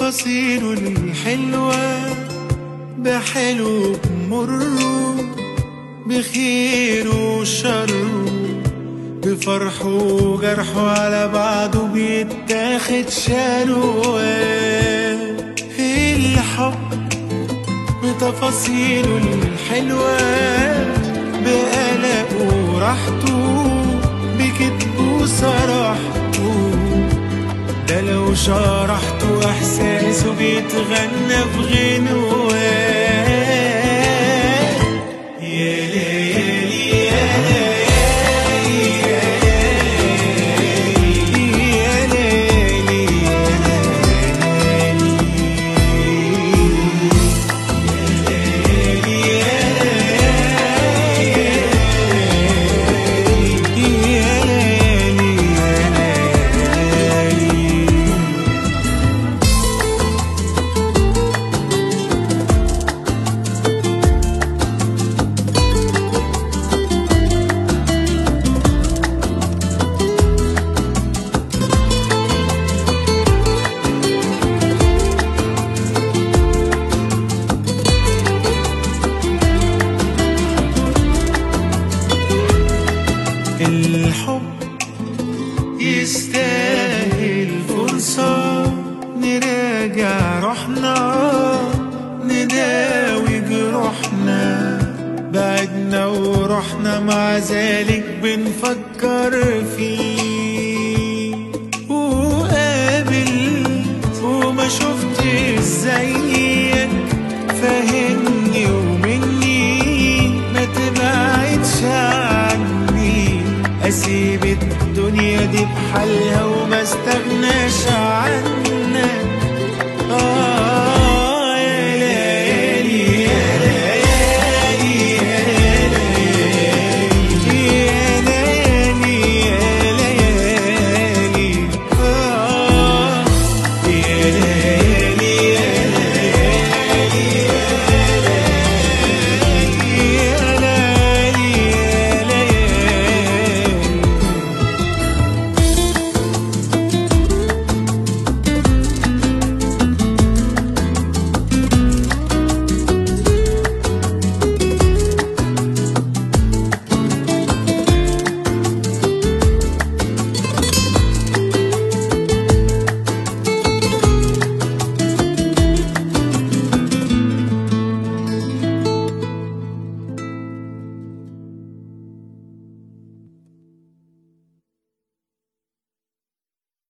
بتفاصيله الحلوة، بحلو بمره، بخيره وشره، بفرحه وجرحه على بعضه بيتاخد شالوه. الحب بتفاصيله الحلوة، بقلقه وراحته، بكتبه وصراحته، ده لو شرحته احساسه بيتغنى في غنوة. يا ليالي يا ليالي يا ليالي الحب يستاهل فرصة نراجع روحنا، نداوي جروحنا، بعدنا ورحنا مع ذلك بنفكر فيه. وقابلت وما شفتش زيك، فاهمني ومني ما تبعدش عني، أسيب الدنيا دي بحالها